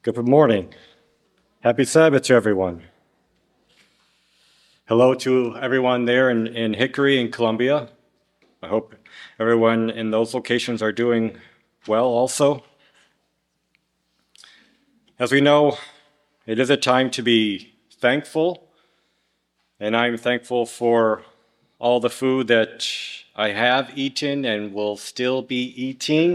Good morning. Happy Sabbath to everyone. Hello to everyone there in Hickory and Columbia. I hope everyone in those locations are doing well also. As we know, it is a time to be thankful, and I'm thankful for all the food that I have eaten and will still be eating.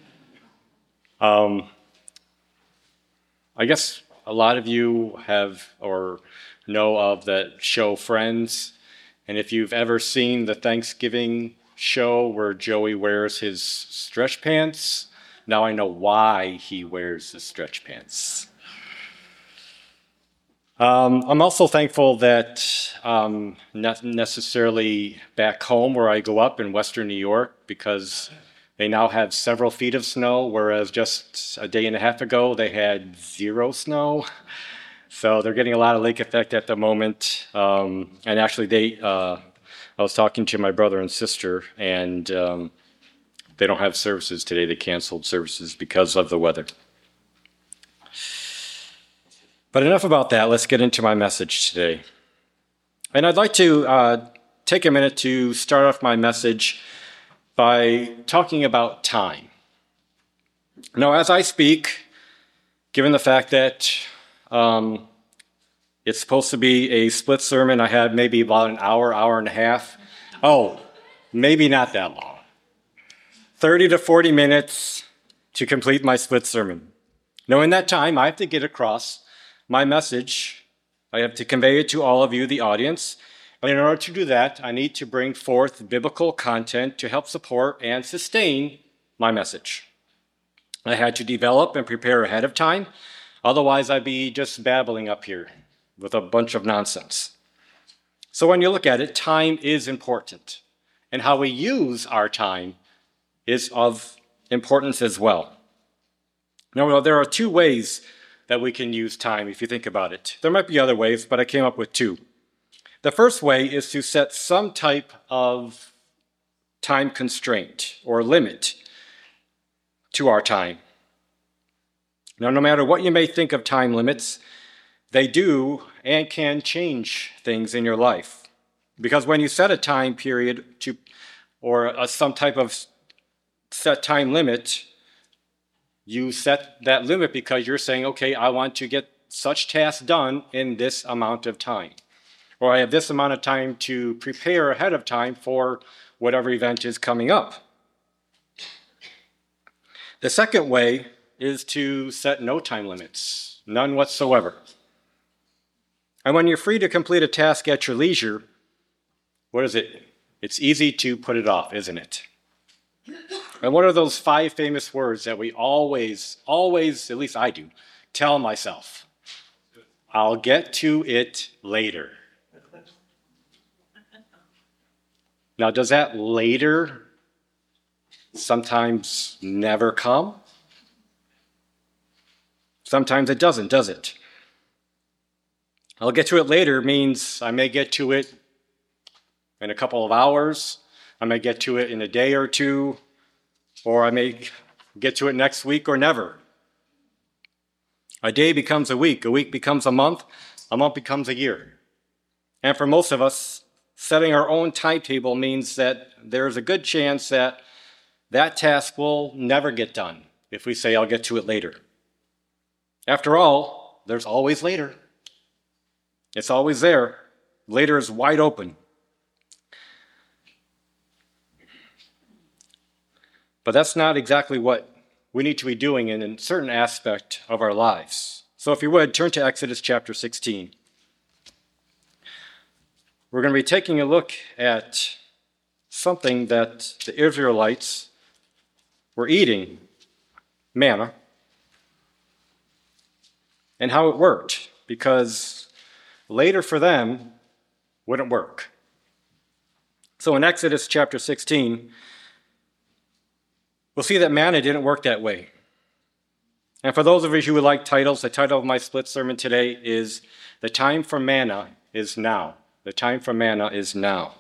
I guess a lot of you have or know of the show Friends, and if you've ever seen the Thanksgiving show where Joey wears his stretch pants, now I know why he wears his stretch pants. I'm also thankful that not necessarily back home where I go up in Western New York, because they now have several feet of snow, whereas just a day and a half ago they had 0 snow. So they're getting a lot of lake effect at the moment. And actually, I was talking to my brother and sister, and they don't have services today. They canceled services because of the weather. But enough about that. Let's get into my message today. And I'd like to take a minute to start off my message by talking about time. Now, as I speak, given the fact that it's supposed to be a split sermon, I had maybe about an hour, hour and a half. Oh, maybe not that long. 30 to 40 minutes to complete my split sermon. Now, in that time, I have to get across my message. I have to convey it to all of you, the audience. And in order to do that, I need to bring forth biblical content to help support and sustain my message. I had to develop and prepare ahead of time. Otherwise, I'd be just babbling up here with a bunch of nonsense. So when you look at it, time is important. And how we use our time is of importance as well. Now, there are 2 ways that we can use time if you think about it. There might be other ways, but I came up with 2. The first way is to set some type of time constraint or limit to our time. Now, no matter what you may think of time limits, they do and can change things in your life. Because when you set a time period or some type of set time limit, you set that limit because you're saying, okay, I want to get such tasks done in this amount of time. Or I have this amount of time to prepare ahead of time for whatever event is coming up. The second way is to set no time limits, none whatsoever. And when you're free to complete a task at your leisure, what is it? It's easy to put it off, isn't it? And what are those 5 famous words that we always, at least I do, tell myself? I'll get to it later. Now, does that later sometimes never come? Sometimes it doesn't, does it? I'll get to it later means I may get to it in a couple of hours, I may get to it in a day or 2, or I may get to it next week or never. A day becomes a week becomes a month becomes a year. And for most of us, setting our own timetable means that there's a good chance that that task will never get done if we say, I'll get to it later. After all, there's always later. It's always there. Later is wide open. But that's not exactly what we need to be doing in a certain aspect of our lives. So if you would, turn to Exodus chapter 16. We're going to be taking a look at something that the Israelites were eating, manna, and how it worked, because later for them wouldn't work. So in Exodus chapter 16, we'll see that manna didn't work that way. And for those of you who would like titles, the title of my split sermon today is The Time for Manna is Now. The time for manna is now.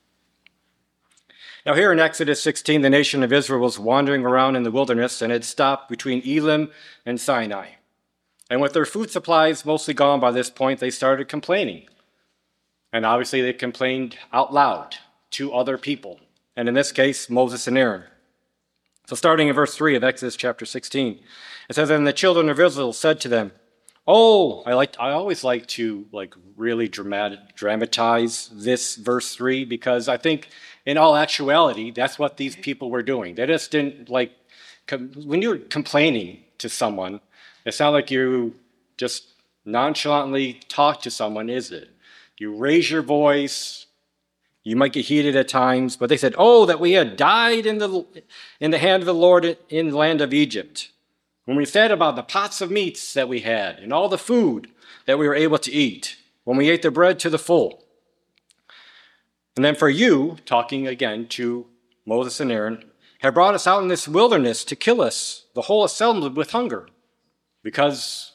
Now here in Exodus 16, the nation of Israel was wandering around in the wilderness and had stopped between Elim and Sinai. And with their food supplies mostly gone by this point, they started complaining. And obviously they complained out loud to other people. And in this case, Moses and Aaron. So starting in verse 3 of Exodus chapter 16, it says, "And the children of Israel said to them," oh, I always like to really dramatize this verse 3, because I think in all actuality, that's what these people were doing. They just didn't when you're complaining to someone, it's not like you just nonchalantly talk to someone, is it? You raise your voice, you might get heated at times, but they said, oh, that we had died in the hand of the Lord in the land of Egypt, when we said about the pots of meats that we had and all the food that we were able to eat, when we ate the bread to the full. And then for you, talking again to Moses and Aaron, have brought us out in this wilderness to kill us, the whole assembly, with hunger, because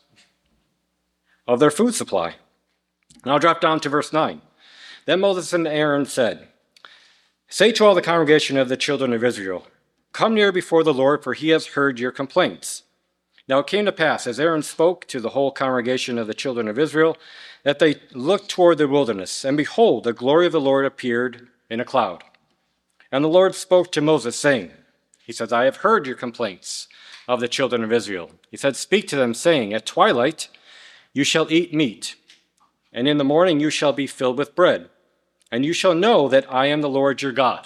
of their food supply. And I'll drop down to verse 9. Then Moses and Aaron said, say to all the congregation of the children of Israel, come near before the Lord, for he has heard your complaints. Now it came to pass, as Aaron spoke to the whole congregation of the children of Israel, that they looked toward the wilderness, and behold, the glory of the Lord appeared in a cloud. And the Lord spoke to Moses, saying, he says, I have heard your complaints of the children of Israel. He said, speak to them, saying, at twilight you shall eat meat, and in the morning you shall be filled with bread, and you shall know that I am the Lord your God.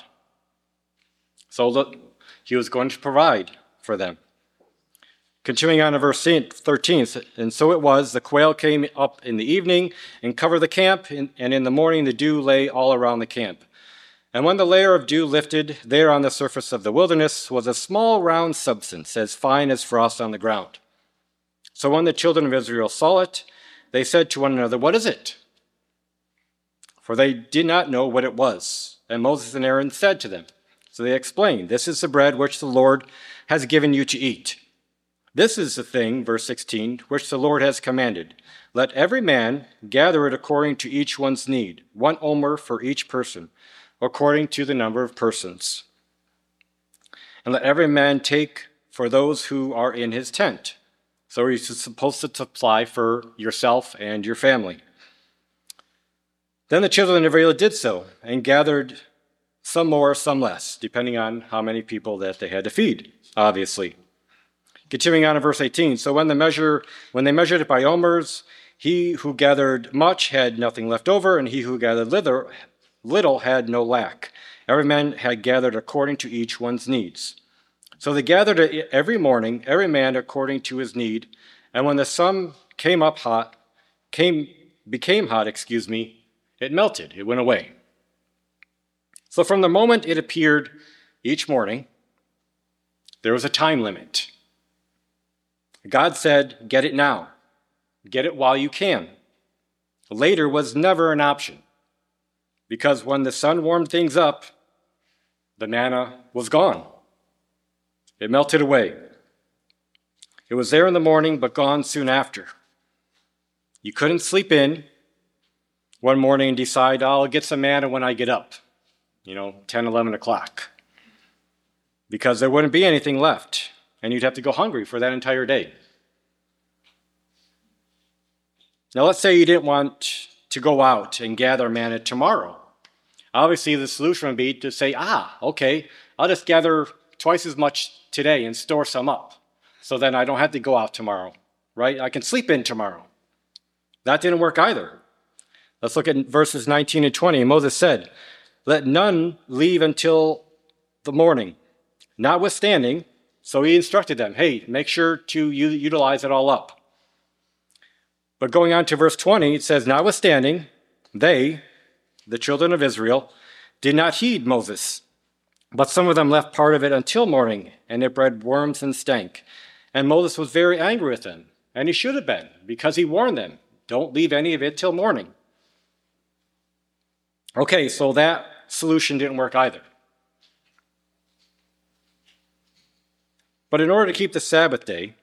So look, he was going to provide for them. Continuing on to verse 13, and so it was, the quail came up in the evening and covered the camp, and in the morning the dew lay all around the camp. And when the layer of dew lifted, there on the surface of the wilderness was a small round substance, as fine as frost on the ground. So when the children of Israel saw it, they said to one another, what is it? For they did not know what it was. And Moses and Aaron said to them, so they explained, this is the bread which the Lord has given you to eat. This is the thing, verse 16, which the Lord has commanded. Let every man gather it according to each one's need, 1 omer for each person, according to the number of persons. And let every man take for those who are in his tent. So you're supposed to supply for yourself and your family. Then the children of Israel did so, and gathered some more, some less, depending on how many people that they had to feed, obviously. Continuing on in verse 18, so when they measured it by omers, he who gathered much had nothing left over, and he who gathered little had no lack. Every man had gathered according to each one's needs. So they gathered every morning, every man according to his need, and when the sun became hot, it melted, it went away. So from the moment it appeared each morning, there was a time limit. God said, get it now. Get it while you can. Later was never an option, because when the sun warmed things up, the manna was gone. It melted away. It was there in the morning, but gone soon after. You couldn't sleep in one morning and decide, I'll get some manna when I get up, 10, 11 o'clock, because there wouldn't be anything left, and you'd have to go hungry for that entire day. Now, let's say you didn't want to go out and gather manna tomorrow. Obviously, the solution would be to say, okay, I'll just gather twice as much today and store some up, so then I don't have to go out tomorrow, right? I can sleep in tomorrow. That didn't work either. Let's look at verses 19 and 20. Moses said, let none leave until the morning. Notwithstanding, so he instructed them, hey, make sure to utilize it all up. But going on to verse 20, it says, notwithstanding, they, the children of Israel, did not heed Moses. But some of them left part of it until morning, and it bred worms and stank. And Moses was very angry with them, and he should have been, because he warned them, don't leave any of it till morning. Okay, so that solution didn't work either. But in order to keep the Sabbath day,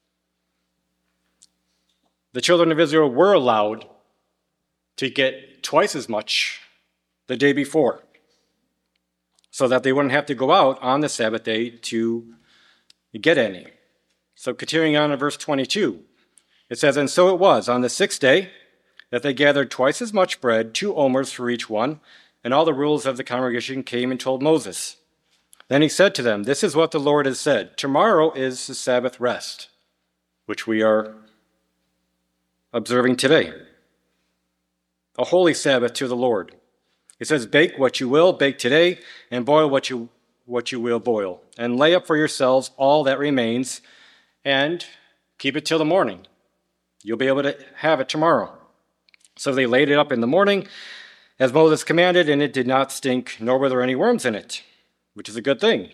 the children of Israel were allowed to get twice as much the day before, so that they wouldn't have to go out on the Sabbath day to get any. So continuing on in verse 22, It says, "And so it was on the sixth day that they gathered twice as much bread, 2 omers for each one, and all the rulers of the congregation came and told Moses. Then he said to them, 'This is what the Lord has said. Tomorrow is the Sabbath rest,'" which we are observing today. "A holy Sabbath to the Lord." It says, "Bake what you will bake today, and boil what you will boil, and lay up for yourselves all that remains, and keep it till the morning. You'll be able to have it tomorrow." So they laid it up in the morning, as Moses commanded, and it did not stink, nor were there any worms in it, which is a good thing.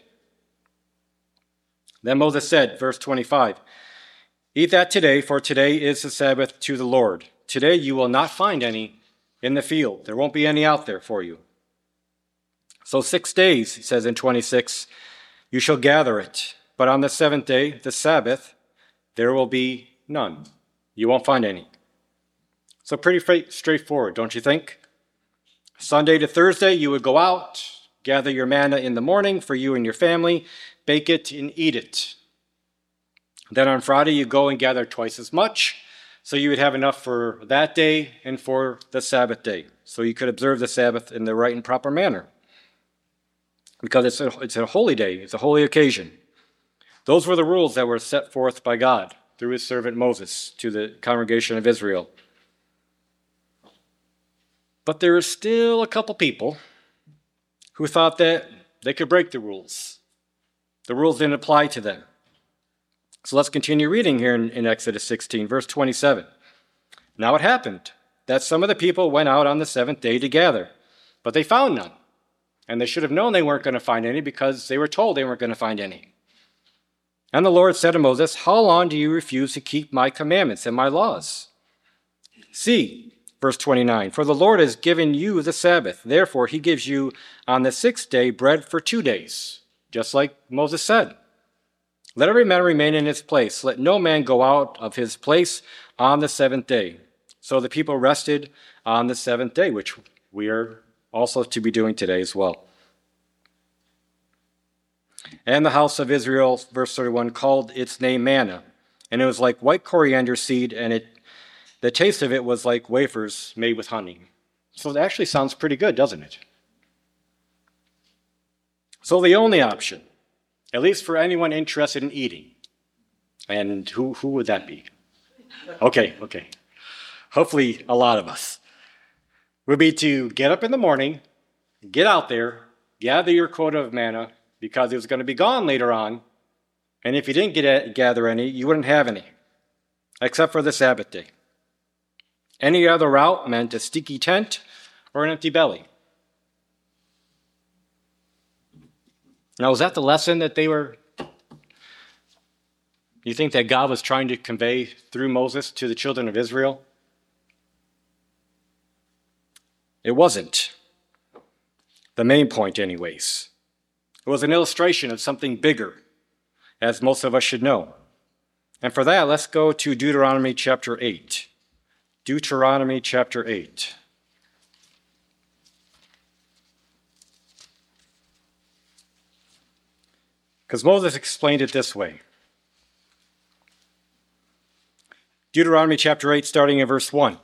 Then Moses said, verse 25, "Eat that today, for today is the Sabbath to the Lord. Today you will not find any in the field. There won't be any out there for you. So 6 days," he says in 26, "you shall gather it. But on the seventh day, the Sabbath, there will be none." You won't find any. So pretty straightforward, don't you think? Sunday to Thursday, you would go out, gather your manna in the morning for you and your family, bake it and eat it. Then on Friday, you go and gather twice as much, so you would have enough for that day and for the Sabbath day. So you could observe the Sabbath in the right and proper manner, because it's a holy day, it's a holy occasion. Those were the rules that were set forth by God through his servant Moses to the congregation of Israel. But there are still a couple people who thought that they could break the rules. The rules didn't apply to them. So let's continue reading here in Exodus 16, verse 27. "Now it happened that some of the people went out on the seventh day to gather, but they found none. And they should have known they weren't going to find any, because they were told they weren't going to find any. And the Lord said to Moses, 'How long do you refuse to keep my commandments and my laws? See,' verse 29, 'for the Lord has given you the Sabbath. Therefore he gives you on the sixth day bread for 2 days,' just like Moses said. 'Let every man remain in his place. Let no man go out of his place on the seventh day.' So the people rested on the seventh day," which we are also to be doing today as well. "And the house of Israel," verse 31, "called its name manna, and it was like white coriander seed, and the taste of it was like wafers made with honey." So it actually sounds pretty good, doesn't it? So the only option, at least for anyone interested in eating, and who would that be? Okay. Hopefully a lot of us, would be to get up in the morning, get out there, gather your quota of manna, because it was going to be gone later on. And if you didn't gather any, you wouldn't have any, except for the Sabbath day. Any other route meant a sticky tent or an empty belly. Now, was that the lesson that you think that God was trying to convey through Moses to the children of Israel? It wasn't. The main point, anyways. It was an illustration of something bigger, as most of us should know. And for that, let's go to Deuteronomy chapter 8. Deuteronomy chapter 8. Because Moses explained it this way. Deuteronomy chapter 8, starting in verse 1.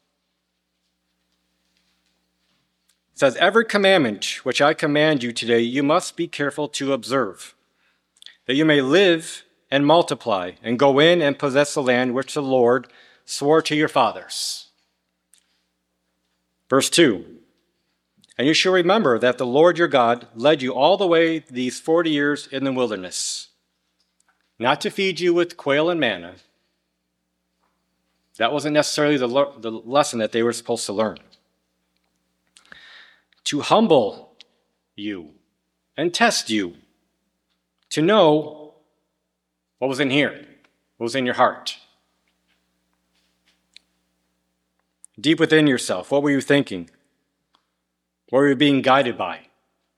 It says, "Every commandment which I command you today, you must be careful to observe, that you may live and multiply, and go in and possess the land which the Lord swore to your fathers." Verse 2, "And you shall remember that the Lord your God led you all the way these 40 years in the wilderness, not to feed you with quail and manna." That wasn't necessarily the lesson that they were supposed to learn. "To humble you and test you, to know what was in here, what was in your heart. Deep within yourself, what were you thinking? What were you being guided by?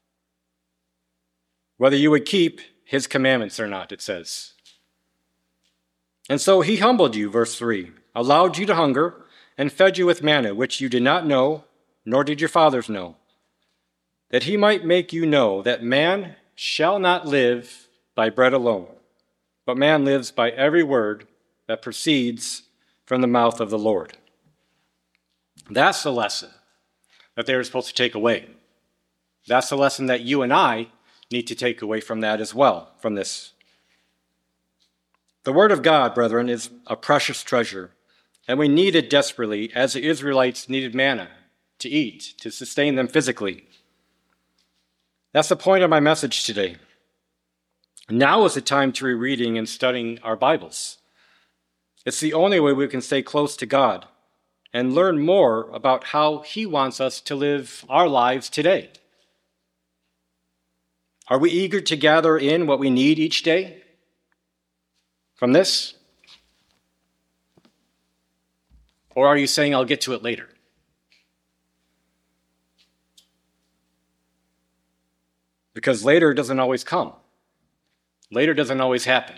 Whether you would keep his commandments or not, it says. And so he humbled you," verse 3, "allowed you to hunger, and fed you with manna, which you did not know, nor did your fathers know, that he might make you know that man shall not live by bread alone, but man lives by every word that proceeds from the mouth of the Lord. That's the lesson that they were supposed to take away. That's the lesson that you and I need to take away from that as well, from this. The Word of God, brethren, is a precious treasure, and we need it desperately as the Israelites needed manna to eat, to sustain them physically. That's the point of my message today. Now is the time to be reading and studying our Bibles. It's the only way we can stay close to God and learn more about how He wants us to live our lives today. Are we eager to gather in what we need each day from this? Or are you saying, I'll get to it later? Because later doesn't always come. Later doesn't always happen.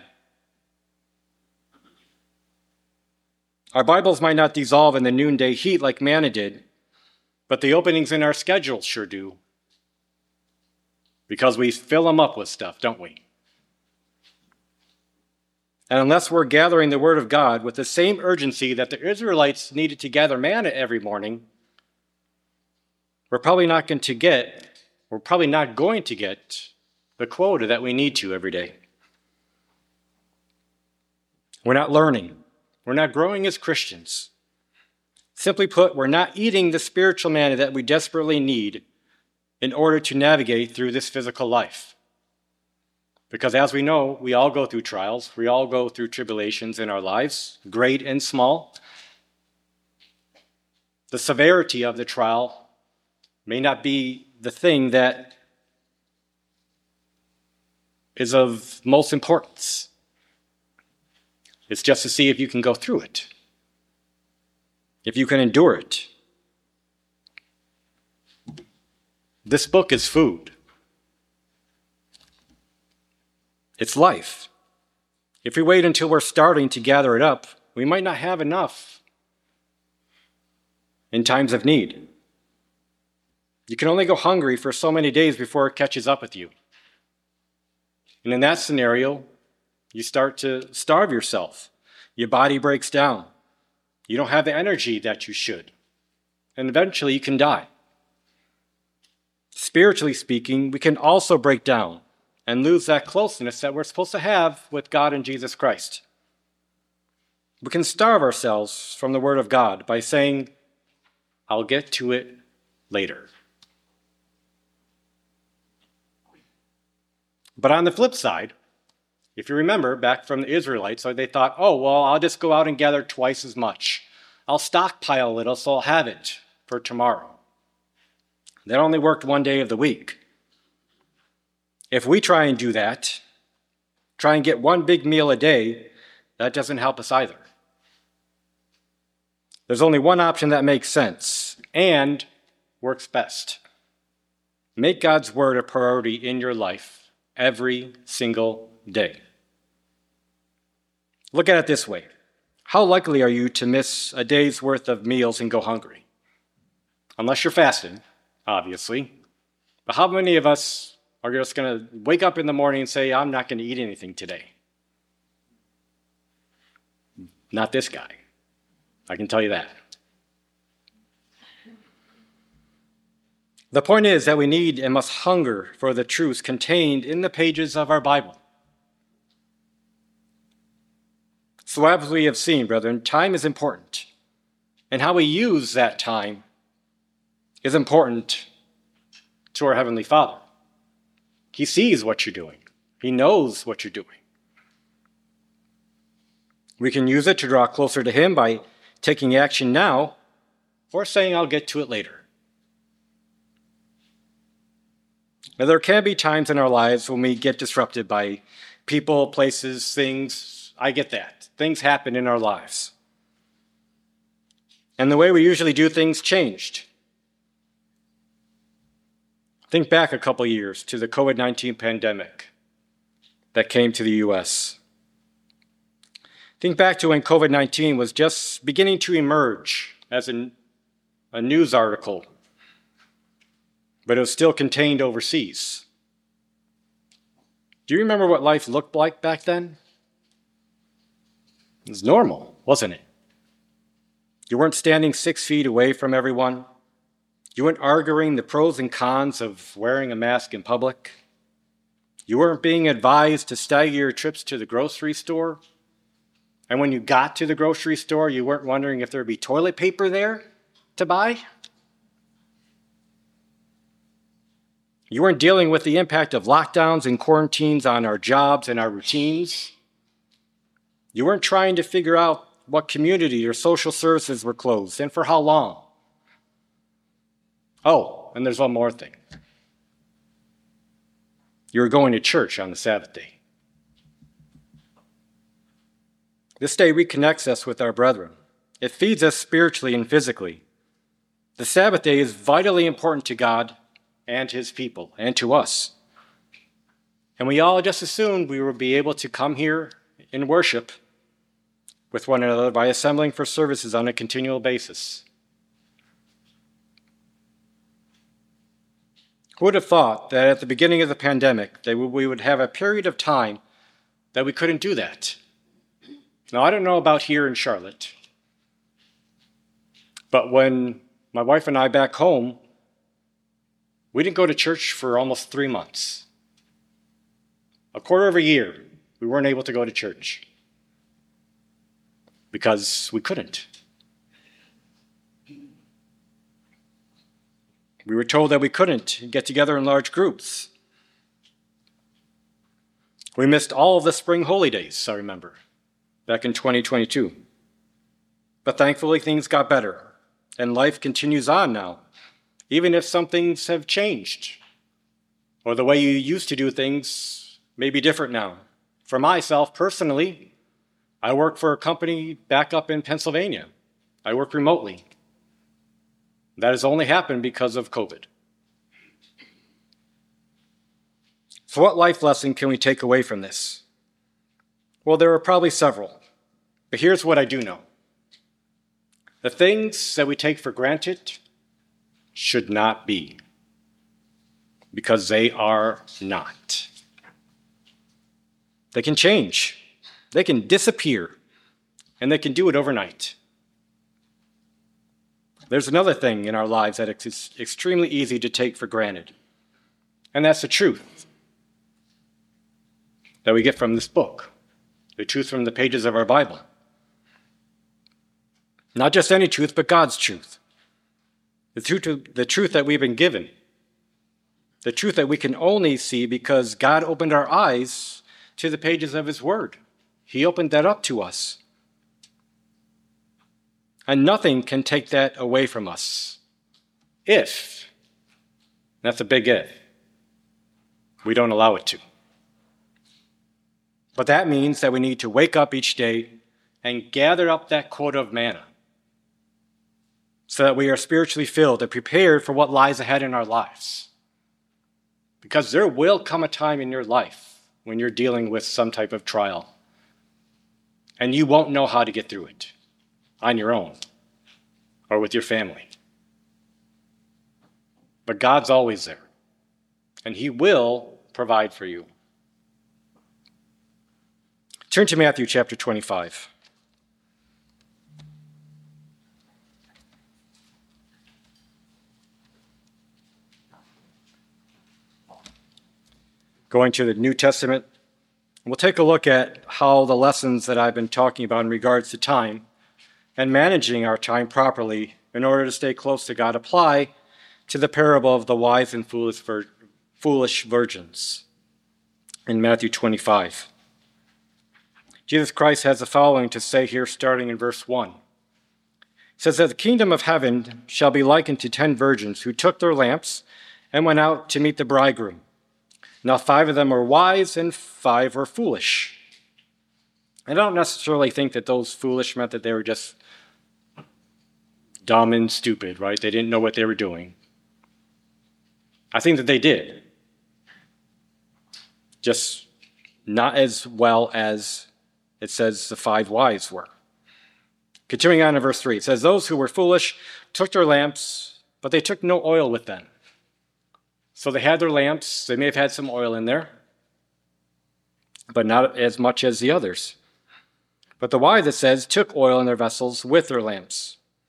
Our Bibles might not dissolve in the noonday heat like manna did, but the openings in our schedules sure do. Because we fill them up with stuff, don't we? And unless we're gathering the Word of God with the same urgency that the Israelites needed to gather manna every morning, we're probably not going to get the quota that we need to every day. We're not learning. We're not growing as Christians. Simply put, we're not eating the spiritual manna that we desperately need in order to navigate through this physical life. Because as we know, we all go through trials. We all go through tribulations in our lives, great and small. The severity of the trial may not be the thing that is of most importance. It's just to see if you can go through it, if you can endure it. This book is food. It's life. If we wait until we're starting to gather it up, we might not have enough in times of need. You can only go hungry for so many days before it catches up with you. And in that scenario, you start to starve yourself. Your body breaks down. You don't have the energy that you should. And eventually you can die. Spiritually speaking, we can also break down and lose that closeness that we're supposed to have with God and Jesus Christ. We can starve ourselves from the Word of God by saying, I'll get to it later. But on the flip side, if you remember back from the Israelites, they thought, I'll just go out and gather twice as much. I'll stockpile a little so I'll have it for tomorrow. That only worked one day of the week. If we try and do that, try and get one big meal a day, that doesn't help us either. There's only one option that makes sense and works best. Make God's Word a priority in your life every single day. Look at it this way. How likely are you to miss a day's worth of meals and go hungry? Unless you're fasting, obviously. But how many of us are just going to wake up in the morning and say, I'm not going to eat anything today? Not this guy. I can tell you that. The point is that we need and must hunger for the truths contained in the pages of our Bible. So as we have seen, brethren, time is important. And how we use that time is important to our Heavenly Father. He sees what you're doing. He knows what you're doing. We can use it to draw closer to Him by taking action now or saying, I'll get to it later. Now, there can be times in our lives when we get disrupted by people, places, things. I get that. Things happen in our lives. And the way we usually do things changed. Think back a couple years to the COVID-19 pandemic that came to the U.S. Think back to when COVID-19 was just beginning to emerge as a news article, but it was still contained overseas. Do you remember what life looked like back then? It was normal, wasn't it? You weren't standing 6 feet away from everyone. You weren't arguing the pros and cons of wearing a mask in public. You weren't being advised to stagger your trips to the grocery store. And when you got to the grocery store, you weren't wondering if there would be toilet paper there to buy. You weren't dealing with the impact of lockdowns and quarantines on our jobs and our routines. You weren't trying to figure out what community or social services were closed and for how long. Oh, and there's one more thing. You were going to church on the Sabbath day. This day reconnects us with our brethren. It feeds us spiritually and physically. The Sabbath day is vitally important to God and his people and to us. And we all just assumed we would be able to come here in worship with one another by assembling for services on a continual basis. Who would have thought that at the beginning of the pandemic that we would have a period of time that we couldn't do that? Now, I don't know about here in Charlotte, but when my wife and I back home, we didn't go to church for almost 3 months. A quarter of a year, we weren't able to go to church because we couldn't. We were told that we couldn't get together in large groups. We missed all of the spring holy days, I remember, back in 2022. But thankfully, things got better, and life continues on now, even if some things have changed, or the way you used to do things may be different now. For myself, personally, I work for a company back up in Pennsylvania. I work remotely. That has only happened because of COVID. So what life lesson can we take away from this? Well, there are probably several, but here's what I do know. The things that we take for granted should not be, because they are not. They can change, they can disappear, and they can do it overnight. There's another thing in our lives that is extremely easy to take for granted, and that's the truth that we get from this book, the truth from the pages of our Bible. Not just any truth, but God's truth. The truth that we've been given. The truth that we can only see because God opened our eyes to the pages of his word. He opened that up to us. And nothing can take that away from us. If, that's a big if, we don't allow it to. But that means that we need to wake up each day and gather up that quota of manna so that we are spiritually filled and prepared for what lies ahead in our lives. Because there will come a time in your life when you're dealing with some type of trial, and you won't know how to get through it on your own or with your family. But God's always there, and he will provide for you. Turn to Matthew chapter 25. Going to the New Testament, we'll take a look at how the lessons that I've been talking about in regards to time and managing our time properly in order to stay close to God apply to the parable of the wise and foolish virgins in Matthew 25. Jesus Christ has the following to say here, starting in verse 1. It says that the kingdom of heaven shall be likened to 10 virgins who took their lamps and went out to meet the bridegroom. Now 5 of them were wise and 5 were foolish. I don't necessarily think that those foolish meant that they were just dumb and stupid, right? They didn't know what they were doing. I think that they did. Just not as well as it says the 5 wise were. Continuing on in verse 3, it says, those who were foolish took their lamps, but they took no oil with them. So they had their lamps. They may have had some oil in there, but not as much as the others. But the wise, it says, took oil in their vessels with their lamps.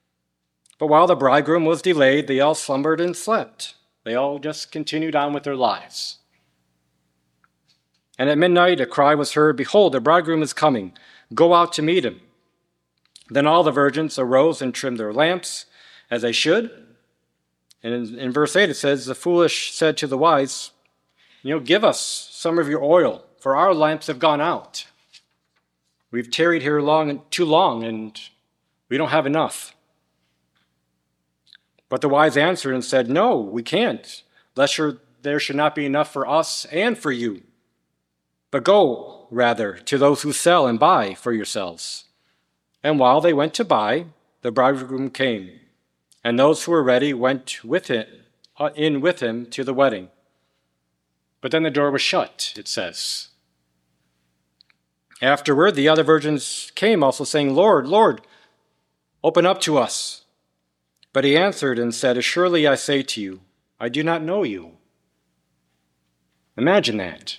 But while the bridegroom was delayed, they all slumbered and slept. They all just continued on with their lives. And at midnight a cry was heard, "Behold, the bridegroom is coming. Go out to meet him." Then all the virgins arose and trimmed their lamps, as they should. And in verse 8 it says, "The foolish said to the wise, give us some of your oil, for our lamps have gone out. We've tarried here too long, and we don't have enough." But the wise answered and said, "No, we can't, lest there should not be enough for us and for you. But go, rather, to those who sell and buy for yourselves." And while they went to buy, the bridegroom came, and those who were ready went in with him to the wedding. But then the door was shut, it says. Afterward, the other virgins came also, saying, "Lord, Lord, open up to us." But he answered and said, "Assuredly I say to you, I do not know you." Imagine that.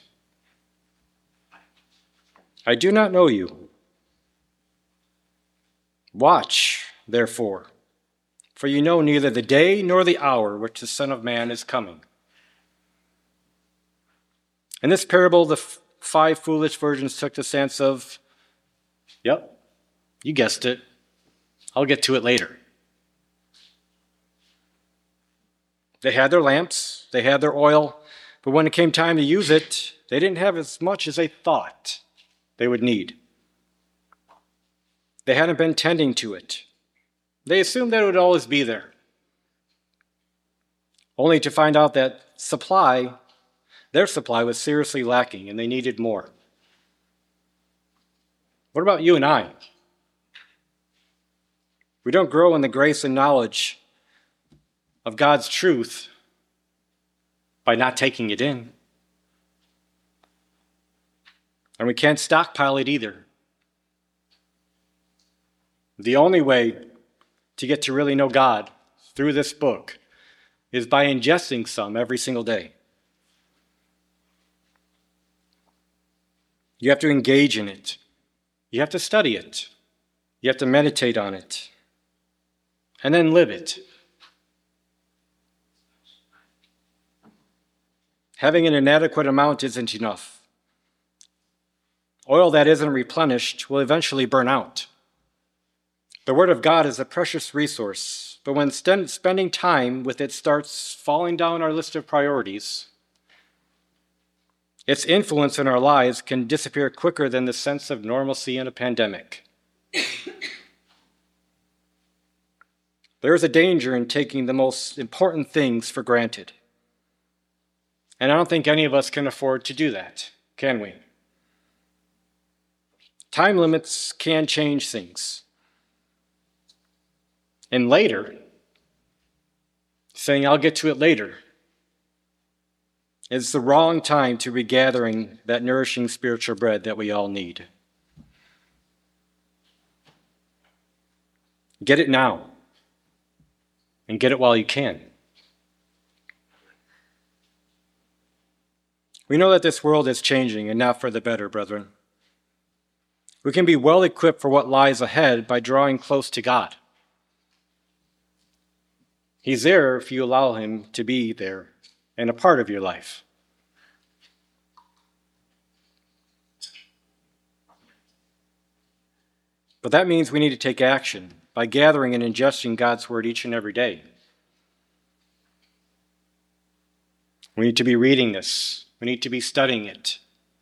I do not know you. Watch, therefore, for you know neither the day nor the hour which the Son of Man is coming. In this parable, the 5 foolish virgins took the stance of, "Yep, you guessed it. I'll get to it later." They had their lamps, they had their oil, but when it came time to use it, they didn't have as much as they thought they would need. They hadn't been tending to it. They assumed that it would always be there, only to find out that their supply was seriously lacking and they needed more. What about you and I? We don't grow in the grace and knowledge of God's truth by not taking it in. And we can't stockpile it either. The only way to get to really know God through this book is by ingesting some every single day. You have to engage in it. You have to study it. You have to meditate on it. And then live it. Having an inadequate amount isn't enough. Oil that isn't replenished will eventually burn out. The Word of God is a precious resource, but when spending time with it starts falling down our list of priorities, its influence in our lives can disappear quicker than the sense of normalcy in a pandemic. There is a danger in taking the most important things for granted. And I don't think any of us can afford to do that, can we? Time limits can change things. And later, saying "I'll get to it later," is the wrong time to be gathering that nourishing spiritual bread that we all need. Get it now, and get it while you can. We know that this world is changing, and not for the better, brethren. We can be well equipped for what lies ahead by drawing close to God. He's there if you allow him to be there and a part of your life. But that means we need to take action by gathering and ingesting God's word each and every day. We need to be reading this. We need to be studying it.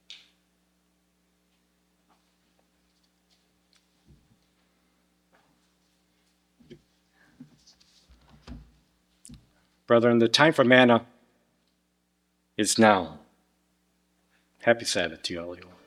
Brethren, the time for manna is now. Happy Sabbath to all of you.